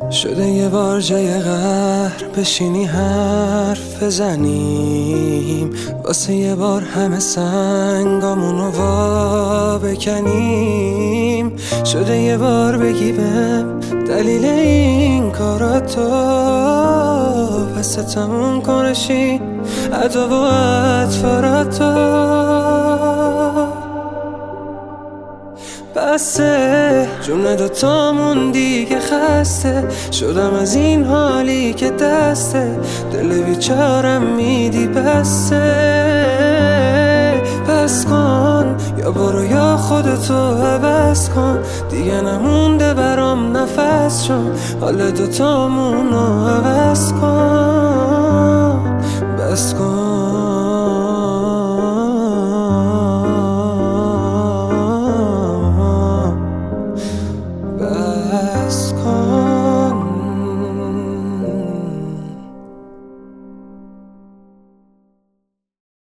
شده یه بار جای قهر بشینی حرف بزنیم، واسه یه بار همه سنگامونو وا بکنیم. شده یه بار بگی بهم دلیل این کاراتو، پس تموم کنشی عدا و اطفاراتو. بسه جون دوتامون دیگه خسته شدم از این حالی که دسته دل بیچارم میدی. بسه بس کن، یا برو یا خودتو عوض کن، دیگه نمونده برام نفس، چون حال دوتامونو عوض کن. بس کن.